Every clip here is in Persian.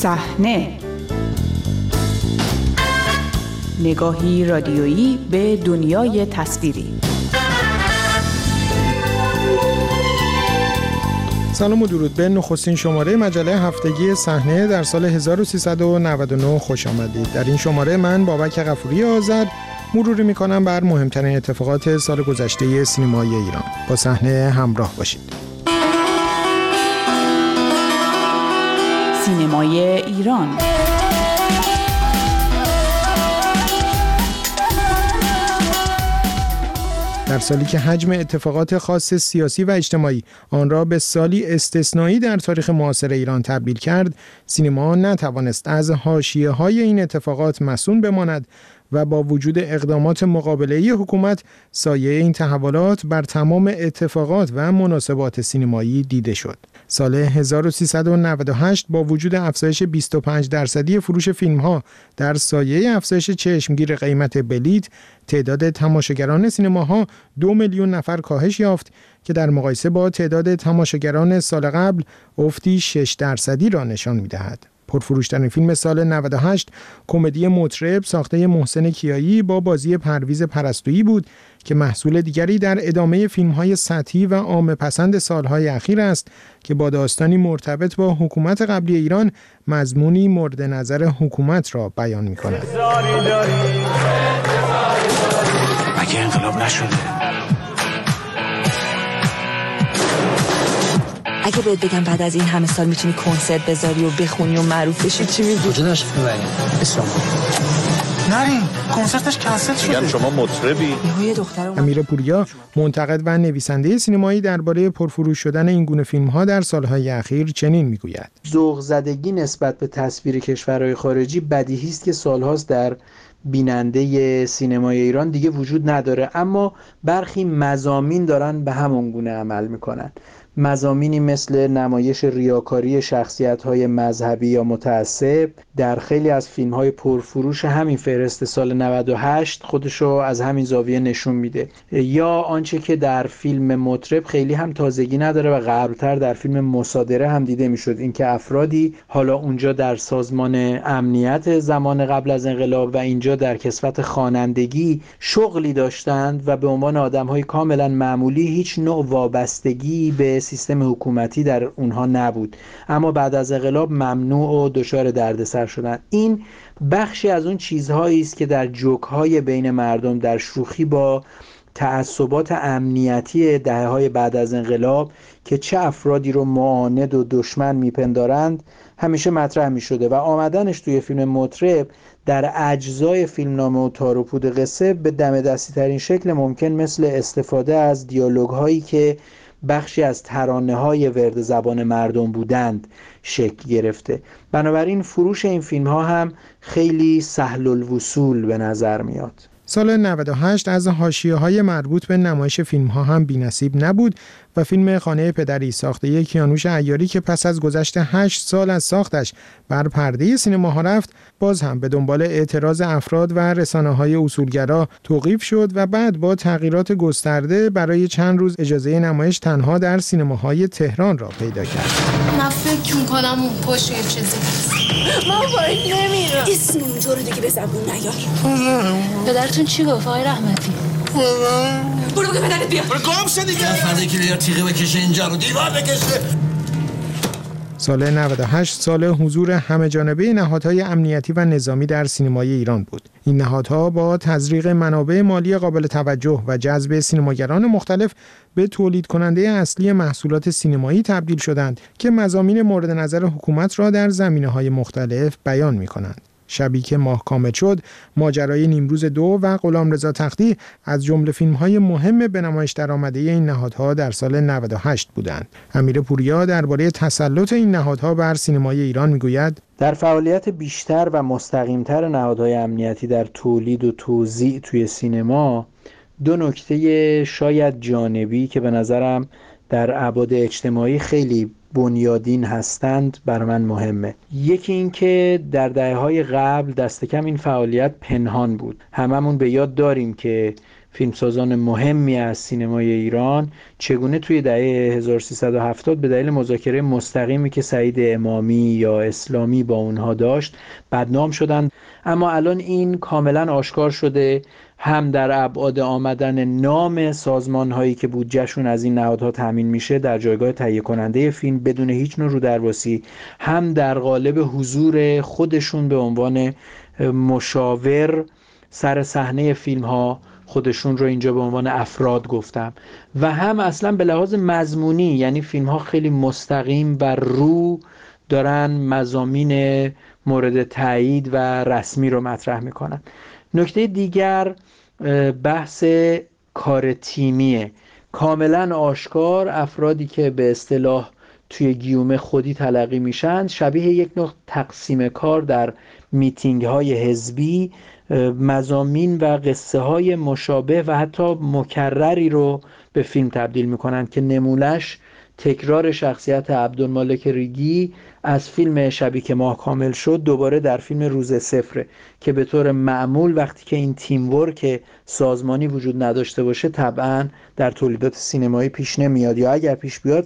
صحنه، نگاهی رادیویی به دنیای تصویری. سلام و درود به نخستین شماره مجله هفتگی صحنه در سال 1399 خوش آمدید. در این شماره من بابک غفوری آذر مروری میکنم بر مهمترین اتفاقات سال گذشته سینمای ایران. با صحنه همراه باشید. سینمای ایران. در سالی که حجم اتفاقات خاص سیاسی و اجتماعی آن را به سالی استثنایی در تاریخ معاصر ایران تبدیل کرد، سینما نتوانست از حاشیه‌های این اتفاقات مصون بماند و با وجود اقدامات مقابله‌ای حکومت، سایه این تحولات بر تمام اتفاقات و مناسبات سینمایی دیده شد. سال 1398 با وجود افزایش 25% فروش فیلم‌ها در سایه افزایش چشمگیر قیمت بلیت، تعداد تماشاگران سینماها 2 میلیون نفر کاهش یافت که در مقایسه با تعداد تماشاگران سال قبل افتی 6% را نشان می‌دهد. پرفروشترین فیلم سال 98 کمدی مطرب ساخته محسن کیایی با بازی پرویز پرستویی بود که محصول دیگری در ادامه فیلم‌های سطحی و عامه پسند سالهای اخیر است که با داستانی مرتبط با حکومت قبلی ایران مضمونی مورد نظر حکومت را بیان می‌کند. مگه انقلاب نشده؟ اگه بهت بگم بعد از این همه سال میتونی کنسرت بذاری و بخونی و معروف بشی چی میگی؟ کجا داشت ببریم؟ اسلام نرین، کنسرتش کنسل شده. میگم شما مطربی؟ امیر پوریا، منتقد و نویسنده سینمایی، درباره پرفروش شدن این گونه فیلم‌ها در سالهای اخیر چنین میگوید: ذوق زدگی نسبت به تصویر کشورهای خارجی بدیهی است که سالهاست در بیننده سینمای ایران دیگه وجود نداره، اما برخی مضامین دارن به همون گونه عمل میکنن. مضامینی مثل نمایش ریاکاری شخصیت‌های مذهبی یا متعصب در خیلی از فیلم‌های پرفروش همین فهرست سال 98 خودشو از همین زاویه نشون میده، یا آنچه که در فیلم مطرب خیلی هم تازگی نداره و قبلتر در فیلم مصادره هم دیده میشد، اینکه افرادی حالا اونجا در سازمان امنیت زمان قبل از انقلاب و اینجا در کسوت خوانندگی شغلی داشتند و به عنوان آدم‌های کاملا معمولی هیچ نوع وابستگی به سیستم حکومتی در اونها نبود، اما بعد از انقلاب ممنوع و دچار دردسر شدن. این بخشی از اون چیزهایی است که در جوک‌های بین مردم، در شوخی با تعصبات امنیتی دهه‌های بعد از انقلاب که چه افرادی رو معاند و دشمن میپندارند همیشه مطرح میشده و آمدنش توی فیلم مطرب در اجزای فیلمنامه و تار و پود قصه به دم دستی ترین شکل ممکن، مثل استفاده از دیالوگ هایی که بخشی از ترانه‌های ورد زبان مردم بودند شکل گرفته. بنابراین فروش این فیلم‌ها هم خیلی سهل الوصول به نظر میاد. سال 98 از حاشیه‌های مربوط به نمایش فیلم‌ها هم بی‌نصیب نبود و فیلم خانه پدری ساخته کیانوش عیاری که پس از گذشت 8 سال از ساختش بر پرده سینماها رفت، باز هم به دنبال اعتراض افراد و رسانه‌های اصولگرا توقیف شد و بعد با تغییرات گسترده برای چند روز اجازه نمایش تنها در سینماهای تهران را پیدا کرد. من فکر می‌کنم اون پشت یه چیزی هست. من باید نمیرم. اسم اونجا رو دیگه به زبون نیار. پدرتون چی گفت آقای رحمتی؟ برو بگه پدرت بیا. برو گم شد دیگه. فردا که بیار تیغه بکشه اینجا رو دیوار بکشه. سال 98 سال حضور همه‌جانبه نهادهای امنیتی و نظامی در سینمای ایران بود. این نهادها با تزریق منابع مالی قابل توجه و جذب سینماگران مختلف به تولید کننده اصلی محصولات سینمایی تبدیل شدند که مضامین مورد نظر حکومت را در زمینه‌های مختلف بیان می‌کنند. شبی که ماه کامل شد، ماجرای نیمروز 2 و غلامرضا تختی از جمله فیلم‌های مهم به نمایش درآمده این نهادها در سال 98 بودند. امیر پوریا درباره تسلط این نهادها بر سینمای ایران میگوید: در فعالیت بیشتر و مستقیمتر نهادهای امنیتی در تولید و توزیع توی سینما، دو نکته شاید جانبی که به نظرم در ابعاد اجتماعی خیلی بنیادین هستند بر من مهمه. یکی این که در دهه‌های قبل دست کم این فعالیت پنهان بود. هممون به یاد داریم که فیلمسازان مهمی از سینمای ایران چگونه توی دهه 1370 به دلیل مذاکره مستقیمی که سعید امامی یا اسلامی با اونها داشت بدنام شدند. اما الان این کاملا آشکار شده، هم در ابعاد آمدن نام سازمان‌هایی که بودجهشون از این نهادها تامین میشه در جایگاه تهیه کننده فیلم بدون هیچ نوع رودرباسی، هم در قالب حضور خودشون به عنوان مشاور سر صحنه فیلم‌ها، خودشون رو اینجا به عنوان افراد گفتم، و هم اصلا به لحاظ مضمونی، یعنی فیلم‌ها خیلی مستقیم و رو دارن مضامین مورد تایید و رسمی رو مطرح میکنن. نکته دیگر بحث کار تیمیه. کاملا آشکار افرادی که به اصطلاح توی گیومه خودی تلقی میشن شبیه یک نوع تقسیم کار در میتینگ های حزبی مضامین و قصه های مشابه و حتی مکرری رو به فیلم تبدیل میکنن که نمونهش تکرار شخصیت عبدالمالک ریگی از فیلم شبی که ماه کامل شد دوباره در فیلم روز صفره که به طور معمول وقتی که این تیم ورک سازمانی وجود نداشته باشه طبعا در تولیدات سینمایی پیش نمیاد، یا اگر پیش بیاد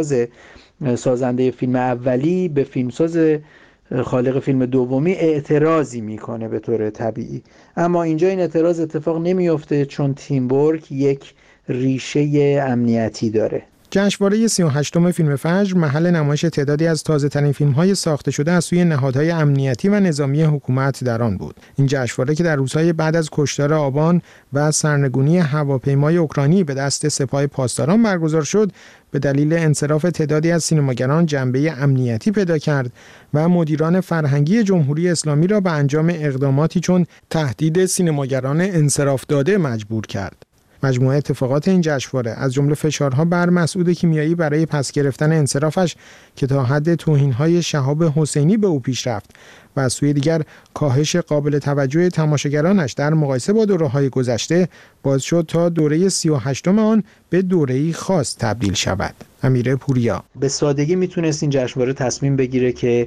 سازنده فیلم اولی به فیلمساز خالق فیلم دومی اعتراضی میکنه به طور طبیعی. اما اینجا این اعتراض اتفاق نمیفته چون تیم ورک یک ریشه امنیتی داره. جشنواره 38م فیلم فجر محل نمایش تعدادی از تازه‌ترین فیلم‌های ساخته شده از سوی نهادهای امنیتی و نظامی حکومت در آن بود. این جشنواره که در روزهای بعد از کشتار آبان و سرنگونی هواپیمای اوکراینی به دست سپاه پاسداران برگزار شد، به دلیل انصراف تعدادی از سینماگران جنبه امنیتی پیدا کرد و مدیران فرهنگی جمهوری اسلامی را به انجام اقداماتی چون تهدید سینماگران انصراف داده مجبور کرد. مجموعه اتفاقات این جشنواره از جمله فشارها بر مسعود کیمیایی برای پس گرفتن انصرافش که تا حد توهین‌های شهاب حسینی به او پیش رفت و از سوی دیگر کاهش قابل توجه تماشاگرانش در مقایسه با دوره‌های گذشته باعث شد تا دوره 38م آن به دوره‌ای خاص تبدیل شود. امیر پوریا به سادگی میتونست این جشنواره تصمیم بگیره که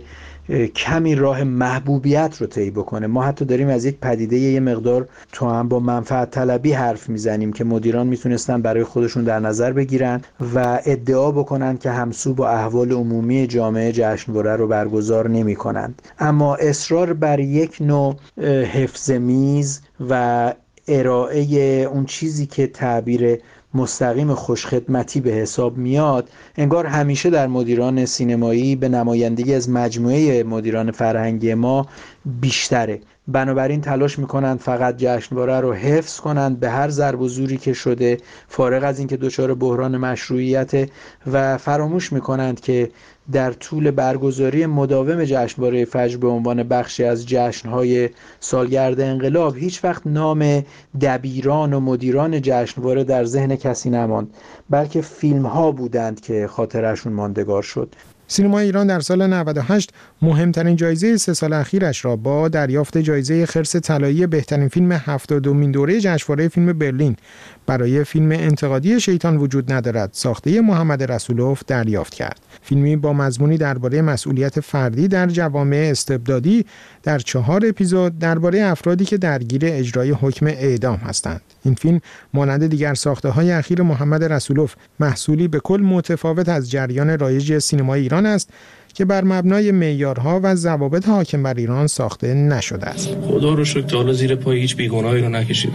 کمی راه محبوبیت رو طی بکنه. ما حتی داریم از یک پدیده یه مقدار تو هم با منفعت طلبی حرف میزنیم که مدیران میتونستن برای خودشون در نظر بگیرن و ادعا بکنن که همسو با احوال عمومی جامعه جشنواره رو برگزار نمی‌کنند. اما اصرار بر یک نوع حفظ میز و ارائه اون چیزی که تعبیر مستقیم خوشخدمتی به حساب میاد انگار همیشه در مدیران سینمایی به نمایندگی از مجموعه مدیران فرهنگی ما بیشتره. بنابراین تلاش میکنند فقط جشنواره رو حفظ کنند به هر ضرب و زوری که شده، فارغ از اینکه دچار بحران مشروعیت، و فراموش میکنند که در طول برگزاری مداوم جشنواره فجر به عنوان بخشی از جشن‌های سالگرد انقلاب هیچ وقت نام دبیران و مدیران جشنواره در ذهن کسی نماند، بلکه فیلم‌ها بودند که خاطرشون ماندگار شد. سینمای ایران در سال 98 مهمترین جایزه 3 سال اخیرش را با دریافت جایزه خرس طلایی بهترین فیلم 70مین دوره جشنواره فیلم برلین برای فیلم انتقادی شیطان وجود ندارد ساخته محمد رسولوف دریافت کرد. فیلمی با مضمونی درباره مسئولیت فردی در جوامع استبدادی در 4 اپیزود درباره افرادی که درگیر اجرای حکم اعدام هستند. این فیلم مانند دیگر ساخته‌های اخیر محمد رسولوف محصولی به کل متفاوت از جریان رایج سینمای ایران است که بر مبنای معیارها و ضوابط حاکم بر ایران ساخته نشده است. خدا رو شکر تا حالا زیر پای هیچ بیگناهی رو نکشیدم.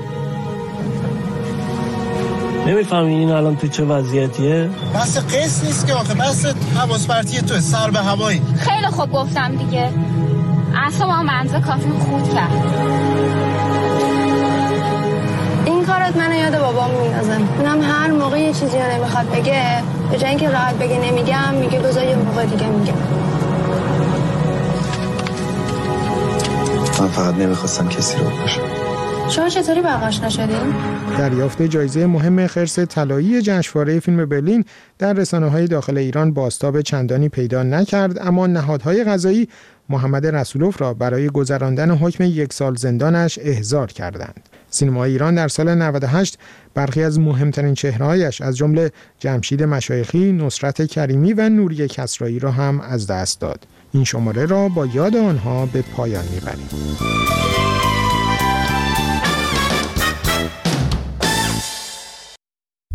نمیفهمی این الان تو چه وضعیتیه؟ بس قیس نیست که آخه، بس حواس پرتی تو سر به هوایی. خیلی خوب گفتم دیگه. اصلا منزه کافی خود کرد. این کارت منو یاد بابام میندازه. اونم هر موقع یه چیزی رو نمیخواد بگه، به جای اینکه راحت بگه نمیگم، میگه بذار یه موقع دیگه میگم. من فقط نمیخواستم کسی رو بکشم. شما چطوری برقاش نشدین؟ دریافت جایزه مهم خرس طلایی جشنواره فیلم برلین در رسانه‌های داخل ایران بازتاب چندانی پیدا نکرد، اما نهادهای قضایی محمد رسولوف را برای گذراندن حکم 1 سال زندانش احضار کردند. سینمای ایران در سال 98 برخی از مهمترین چهره‌هایش از جمله جمشید مشایخی، نصرت کریمی و نوری کسرایی را هم از دست داد. این شماره را با یاد آنها به پایان می‌بریم.